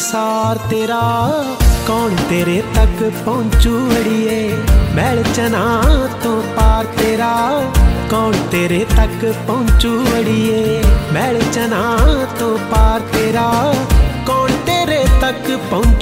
संसार तेरा कौन तेरे तक पहुंचू अड़िए। मैल चना तो पार तेरा कौन तेरे तक पहुंचू अड़िए। मैल चना तो पार तेरा कौन तेरे तक पहुंचू